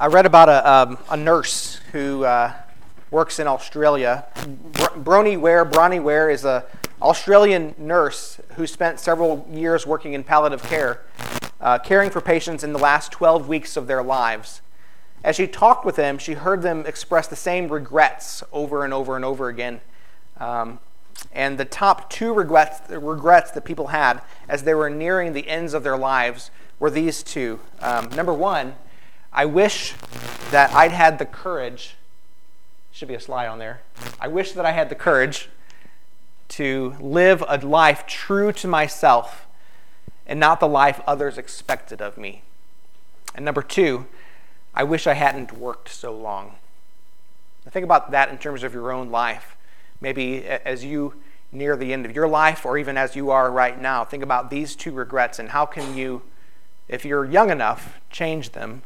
I read about a nurse who works in Australia. Bronnie Ware is an Australian nurse who spent several years working in palliative care, caring for patients in the last 12 weeks of their lives. As she talked with them, she heard them express the same regrets over and over and over again. And the top two regrets that people had as they were nearing the ends of their lives were these two. Number one, I wish that I'd had the courage, should be a slide on there, I wish that I had the courage to live a life true to myself and not the life others expected of me. And number two, I wish I hadn't worked so long. Now think about that in terms of your own life. Maybe as you near the end of your life, or even as you are right now, think about these two regrets and how can you, if you're young enough, change them,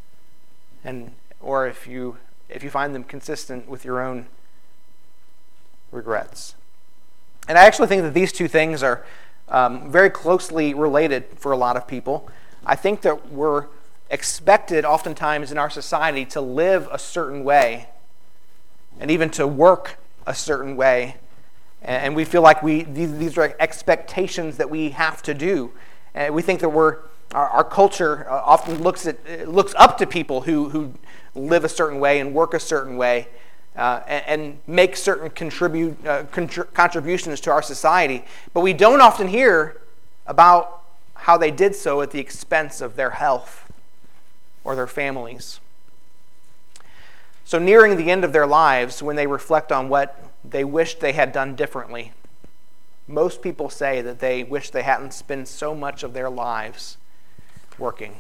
or if you find them consistent with your own regrets. And I actually think that these two things are very closely related for a lot of people. I think that we're expected oftentimes in our society to live a certain way and even to work a certain way. And we feel like these are expectations that we have to do. And we think that our culture often looks up to people who live a certain way and work a certain way and make certain contributions to our society. But we don't often hear about how they did so at the expense of their health or their families. So nearing the end of their lives, when they reflect on what they wished they had done differently, most people say that they wish they hadn't spent so much of their lives working.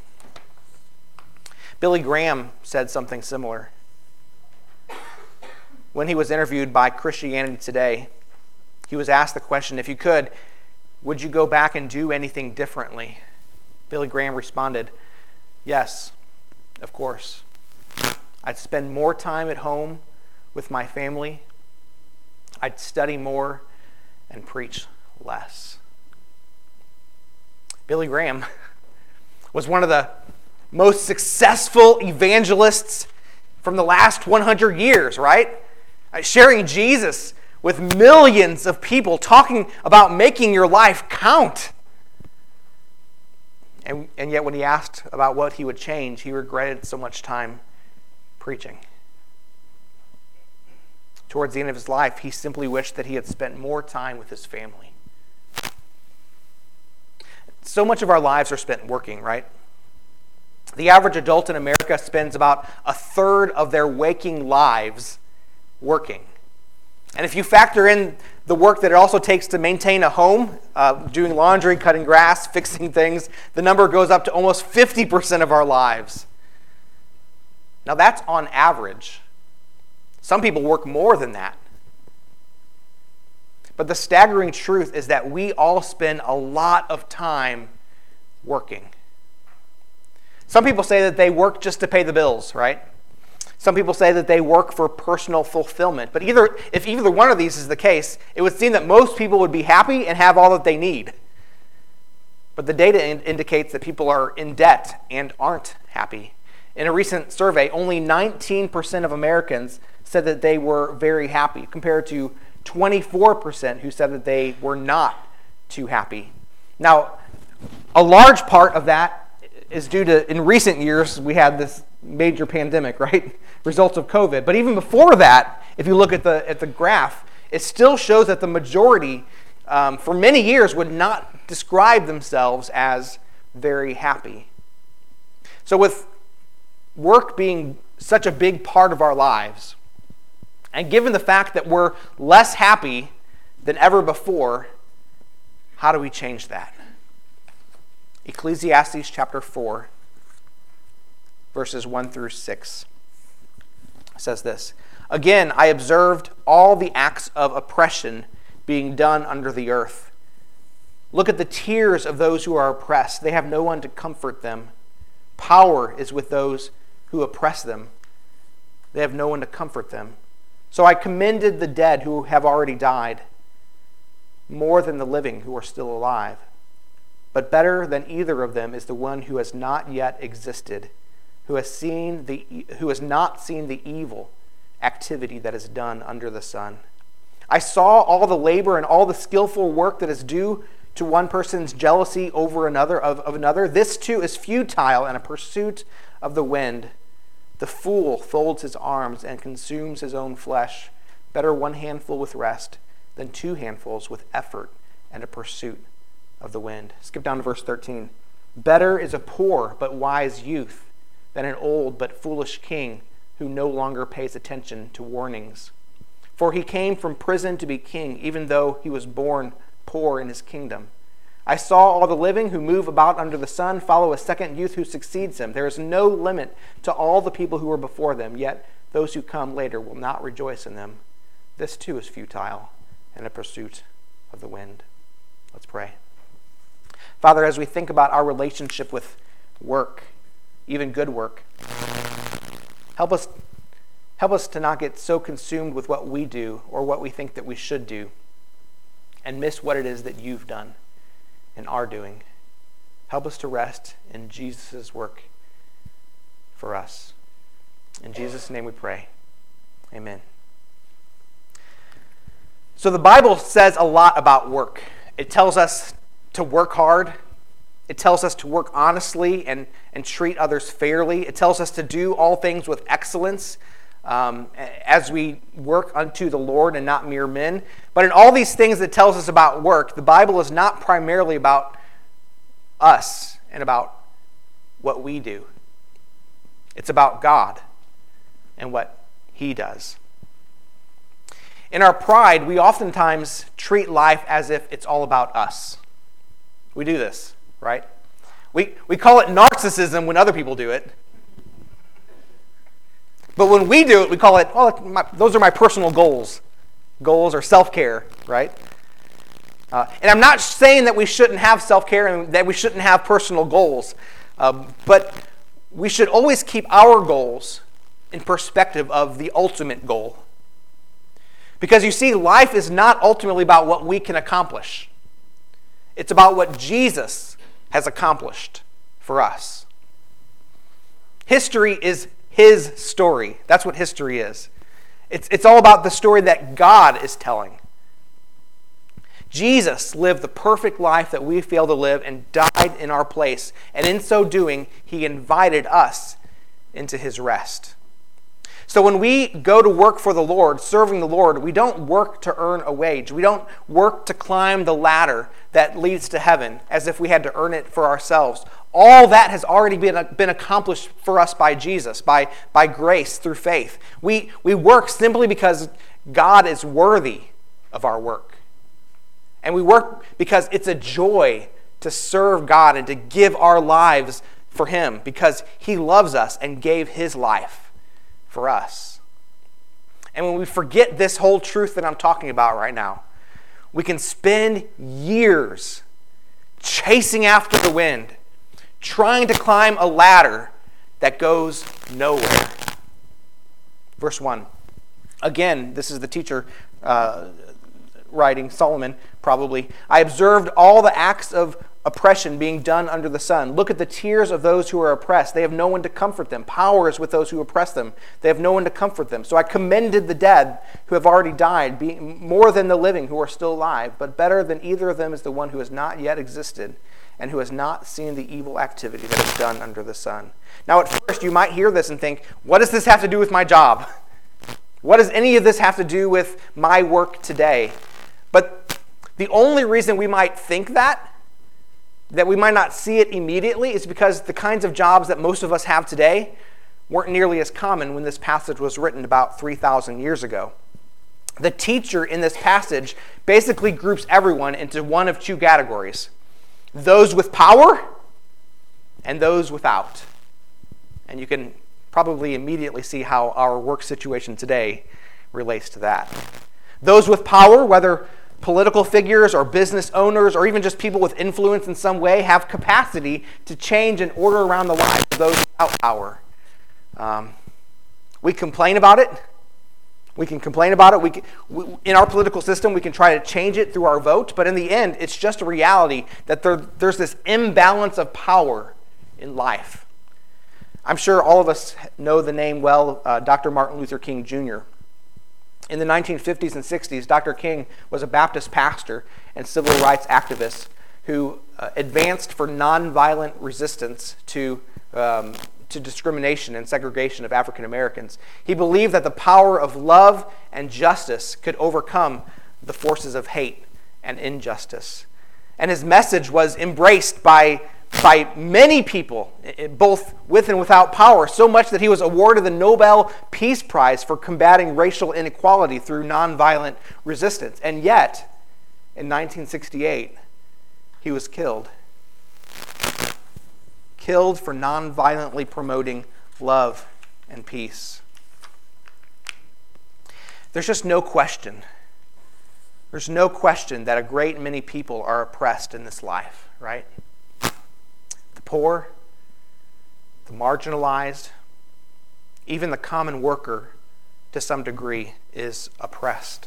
Billy Graham said something similar. When he was interviewed by Christianity Today, he was asked the question, if you could, would you go back and do anything differently? Billy Graham responded, yes, of course. I'd spend more time at home with my family. I'd study more and preach less. Billy Graham was one of the most successful evangelists from the last 100 years, right? Sharing Jesus with millions of people, talking about making your life count. And yet when he asked about what he would change, he regretted so much time preaching. Towards the end of his life, he simply wished that he had spent more time with his family. So much of our lives are spent working, right? The average adult in America spends about a third of their waking lives working. And if you factor in the work that it also takes to maintain a home, doing laundry, cutting grass, fixing things, the number goes up to almost 50% of our lives. Now that's on average. Some people work more than that. But the staggering truth is that we all spend a lot of time working. Some people say that they work just to pay the bills, right? Some people say that they work for personal fulfillment. But if either one of these is the case, it would seem that most people would be happy and have all that they need. But the data indicates that people are in debt and aren't happy. In a recent survey, only 19% of Americans said that they were very happy, compared to 24% who said that they were not too happy. Now, a large part of that is due to, in recent years, we had this major pandemic, right? Results of COVID. But even before that, if you look at the graph, it still shows that the majority, for many years, would not describe themselves as very happy. So with work being such a big part of our lives, and given the fact that we're less happy than ever before, how do we change that? Ecclesiastes chapter 4, verses 1 through 6 says this. Again, I observed all the acts of oppression being done under the earth. Look at the tears of those who are oppressed. They have no one to comfort them. Power is with those who oppress them. They have no one to comfort them. So I commended the dead who have already died, more than the living who are still alive. But better than either of them is the one who has not yet existed, who has not seen the evil activity that is done under the sun. I saw all the labor and all the skillful work that is due to one person's jealousy over another. This too is futile and a pursuit of the wind. The fool folds his arms and consumes his own flesh. Better one handful with rest than two handfuls with effort and a pursuit of the wind. Skip down to verse 13. Better is a poor but wise youth than an old but foolish king who no longer pays attention to warnings. For he came from prison to be king, even though he was born poor in his kingdom. I saw all the living who move about under the sun follow a second youth who succeeds him. There is no limit to all the people who are before them, yet those who come later will not rejoice in them. This too is futile and a pursuit of the wind. Let's pray. Father, as we think about our relationship with work, even good work, help us to not get so consumed with what we do or what we think that we should do and miss what it is that you've done and are doing. Help us to rest in Jesus' work for us. In Jesus' name we pray. Amen. So the Bible says a lot about work. It tells us to work hard. It tells us to work honestly and treat others fairly. It tells us to do all things with excellence as we work unto the Lord and not mere men. But in all these things that tells us about work, the Bible is not primarily about us and about what we do. It's about God and what He does. In our pride, we oftentimes treat life as if it's all about us. We do this, right? We call it narcissism when other people do it. But when we do it, we call it, those are my personal goals. Goals or self-care, right? And I'm not saying that we shouldn't have self-care and that we shouldn't have personal goals. But we should always keep our goals in perspective of the ultimate goal. Because you see, life is not ultimately about what we can accomplish. It's about what Jesus has accomplished for us. History is His story. That's what history is. It's all about the story that God is telling. Jesus lived the perfect life that we fail to live and died in our place. And in so doing, He invited us into His rest. So when we go to work for the Lord, serving the Lord, we don't work to earn a wage. We don't work to climb the ladder that leads to heaven as if we had to earn it for ourselves. All that has already been accomplished for us by Jesus, by grace through faith. We work simply because God is worthy of our work. And we work because it's a joy to serve God and to give our lives for Him because He loves us and gave His life for us. And when we forget this whole truth that I'm talking about right now, we can spend years chasing after the wind, trying to climb a ladder that goes nowhere. Verse 1. Again, this is the teacher writing, Solomon probably. I observed all the acts of oppression being done under the sun. Look at the tears of those who are oppressed. They have no one to comfort them. Power is with those who oppress them. They have no one to comfort them. So I commended the dead who have already died, being more than the living who are still alive. But better than either of them is the one who has not yet existed and who has not seen the evil activity that is done under the sun. Now at first you might hear this and think, what does this have to do with my job? What does any of this have to do with my work today? But the only reason we might think that we might not see it immediately is because the kinds of jobs that most of us have today weren't nearly as common when this passage was written about 3,000 years ago. The teacher in this passage basically groups everyone into one of two categories: those with power and those without. And you can probably immediately see how our work situation today relates to that. Those with power, whether political figures or business owners or even just people with influence in some way, have capacity to change and order around the lives of those without power. We complain about it. We can complain about it. In our political system, we can try to change it through our vote, but in the end, it's just a reality that there's this imbalance of power in life. I'm sure all of us know the name well, Dr. Martin Luther King Jr. In the 1950s and 60s, Dr. King was a Baptist pastor and civil rights activist who advanced for nonviolent resistance to discrimination and segregation of African Americans. He believed that the power of love and justice could overcome the forces of hate and injustice. And his message was embraced by many people, both with and without power, so much that he was awarded the Nobel Peace Prize for combating racial inequality through nonviolent resistance. And yet, in 1968, he was killed. Killed for nonviolently promoting love and peace. There's just no question. There's no question that a great many people are oppressed in this life, right? The poor, the marginalized, even the common worker, to some degree, is oppressed.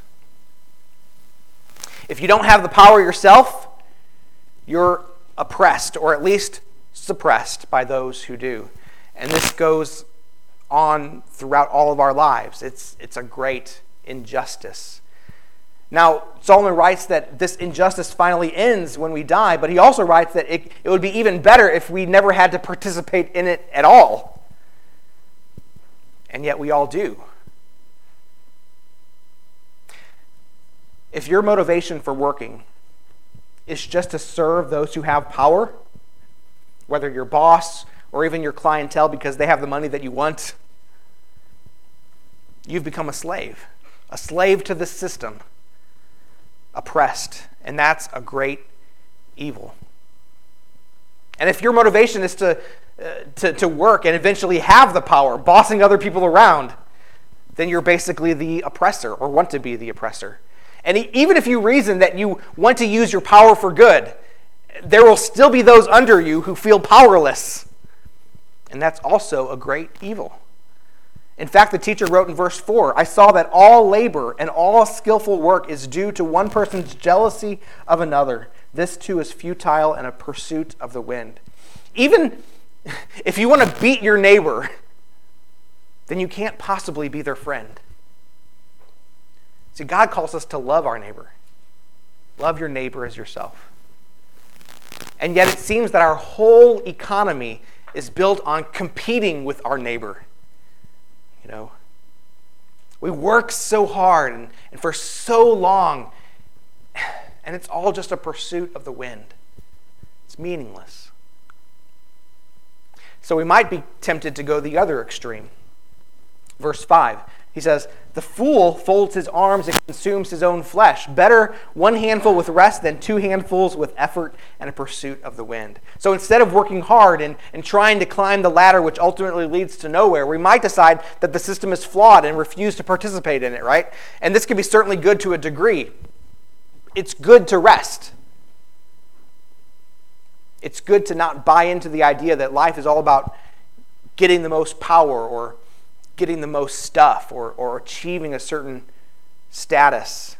If you don't have the power yourself, you're oppressed, or at least suppressed by those who do. And this goes on throughout all of our lives. It's a great injustice. Now, Solomon writes that this injustice finally ends when we die, but he also writes that it would be even better if we never had to participate in it at all. And yet we all do. If your motivation for working is just to serve those who have power, whether your boss or even your clientele because they have the money that you want, you've become a slave to the system, oppressed, and that's a great evil. And if your motivation is to work and eventually have the power, bossing other people around, then you're basically the oppressor or want to be the oppressor. And even if you reason that you want to use your power for good, there will still be those under you who feel powerless. And that's also a great evil. In fact, the teacher wrote in verse 4, I saw that all labor and all skillful work is due to one person's jealousy of another. This too is futile and a pursuit of the wind. Even if you want to beat your neighbor, then you can't possibly be their friend. See, God calls us to love our neighbor. Love your neighbor as yourself. And yet it seems that our whole economy is built on competing with our neighbor. You know, we work so hard and for so long, and it's all just a pursuit of the wind. It's meaningless. So we might be tempted to go the other extreme. Verse 5, he says, the fool folds his arms and consumes his own flesh. Better one handful with rest than two handfuls with effort and a pursuit of the wind. So instead of working hard and trying to climb the ladder which ultimately leads to nowhere, we might decide that the system is flawed and refuse to participate in it, right? And this can be certainly good to a degree. It's good to rest. It's good to not buy into the idea that life is all about getting the most power or getting the most stuff or achieving a certain status.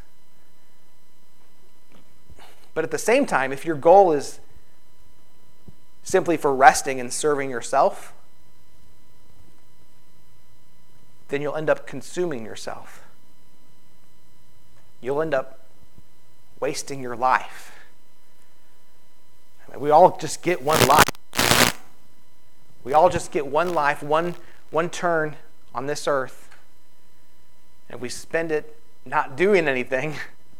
But at the same time, if your goal is simply for resting and serving yourself, then you'll end up consuming yourself. You'll end up wasting your life. We all just get one life. We all just get one life, one turn on this earth, and we spend it not doing anything,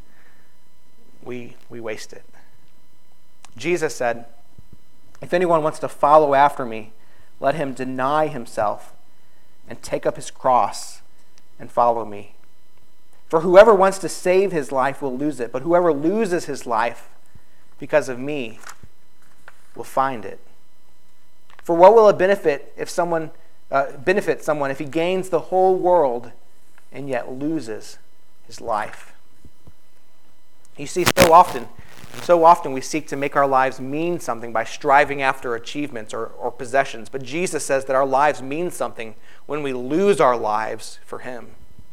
we waste it. Jesus said, if anyone wants to follow after me, let him deny himself and take up his cross and follow me. For whoever wants to save his life will lose it, but whoever loses his life because of me will find it. For what will it benefit someone if he gains the whole world and yet loses his life? You see, so often we seek to make our lives mean something by striving after achievements or possessions. But Jesus says that our lives mean something when we lose our lives for him.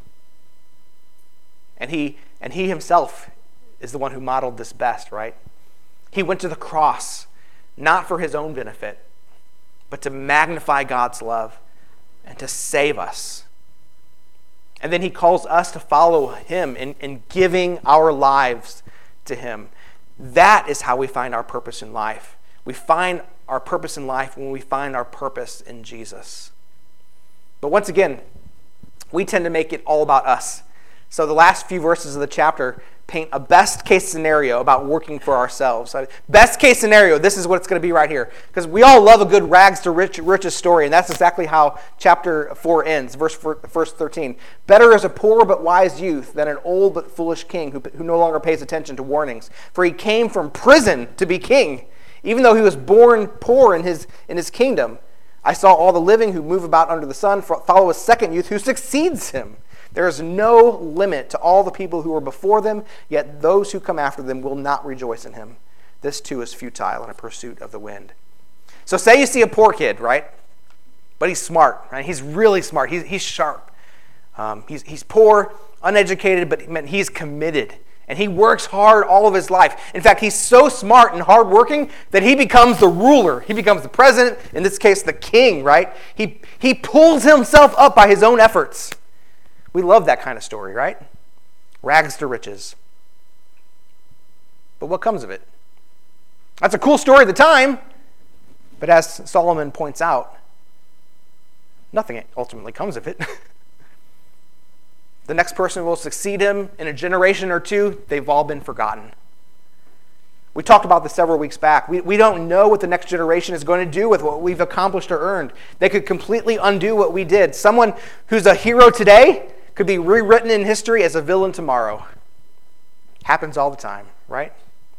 And he himself is the one who modeled this best, right? He went to the cross not for his own benefit, but to magnify God's love and to save us. And then he calls us to follow him in giving our lives to him. That is how we find our purpose in life. We find our purpose in life when we find our purpose in Jesus. But once again, we tend to make it all about us. So the last few verses of the chapter paint a best case scenario about working for ourselves. Best case scenario, this is what it's going to be right here. Because we all love a good rags to riches story, and that's exactly how chapter 4 ends, verse 13. Better is a poor but wise youth than an old but foolish king who no longer pays attention to warnings. For he came from prison to be king, even though he was born poor in his kingdom. I saw all the living who move about under the sun follow a second youth who succeeds him. There is no limit to all the people who are before them, yet those who come after them will not rejoice in him. This too is futile and a pursuit of the wind. So say you see a poor kid, right? But he's smart, right? He's really smart. He's sharp. He's poor, uneducated, but he's committed. And he works hard all of his life. In fact, he's so smart and hardworking that he becomes the ruler. He becomes the president, in this case, the king, right? He pulls himself up by his own efforts. We love that kind of story, right? Rags to riches. But what comes of it? That's a cool story at the time, but as Solomon points out, nothing ultimately comes of it. The next person will succeed him in a generation or two. They've all been forgotten. We talked about this several weeks back. We don't know what the next generation is going to do with what we've accomplished or earned. They could completely undo what we did. Someone who's a hero today could be rewritten in history as a villain tomorrow. Happens all the time, right?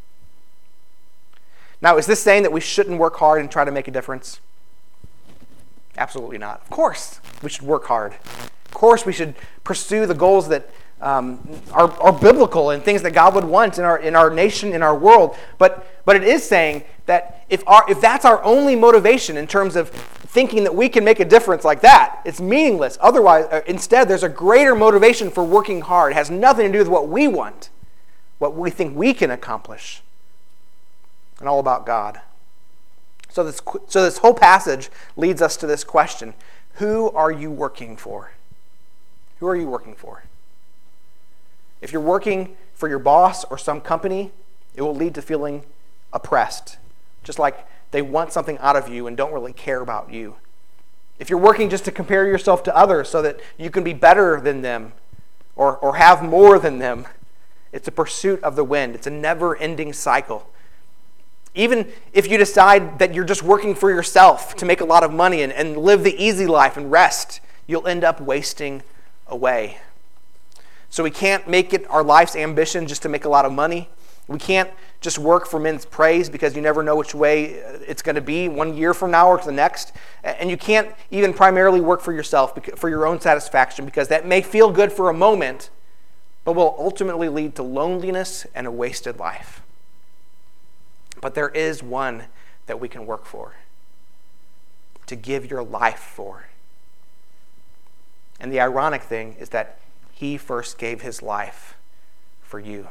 Now, is this saying that we shouldn't work hard and try to make a difference? Absolutely not. Of course we should work hard. Of course we should pursue the goals that are biblical and things that God would want in our nation, in our world. But it is saying that if that's our only motivation in terms of thinking that we can make a difference like that, it's meaningless. Otherwise, instead, there's a greater motivation for working hard. It has nothing to do with what we want, what we think we can accomplish, and all about God. So this whole passage leads us to this question: who are you working for? Who are you working for? If you're working for your boss or some company, it will lead to feeling oppressed, just like they want something out of you and don't really care about you. If you're working just to compare yourself to others so that you can be better than them or have more than them, it's a pursuit of the wind. It's a never-ending cycle. Even if you decide that you're just working for yourself to make a lot of money and live the easy life and rest, you'll end up wasting away. So we can't make it our life's ambition just to make a lot of money. We can't just work for men's praise because you never know which way it's going to be 1 year from now or to the next. And you can't even primarily work for yourself for your own satisfaction, because that may feel good for a moment, but will ultimately lead to loneliness and a wasted life. But there is one that we can work for, to give your life for. And the ironic thing is that he first gave his life for you.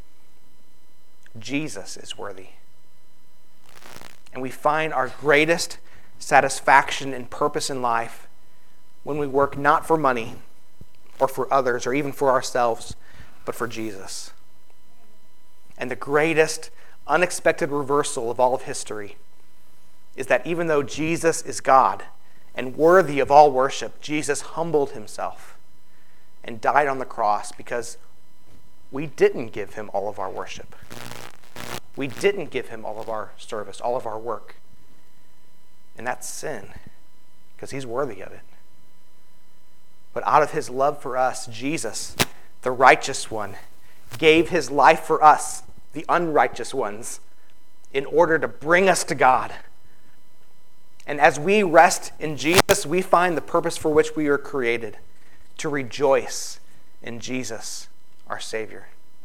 Jesus is worthy. And we find our greatest satisfaction and purpose in life when we work not for money or for others or even for ourselves, but for Jesus. And the greatest unexpected reversal of all of history is that even though Jesus is God and worthy of all worship, Jesus humbled himself and died on the cross because we didn't give him all of our worship. We didn't give him all of our service, all of our work. And that's sin, because he's worthy of it. But out of his love for us, Jesus, the righteous one, gave his life for us, the unrighteous ones, in order to bring us to God. And as we rest in Jesus, we find the purpose for which we are created, to rejoice in Jesus, our Savior.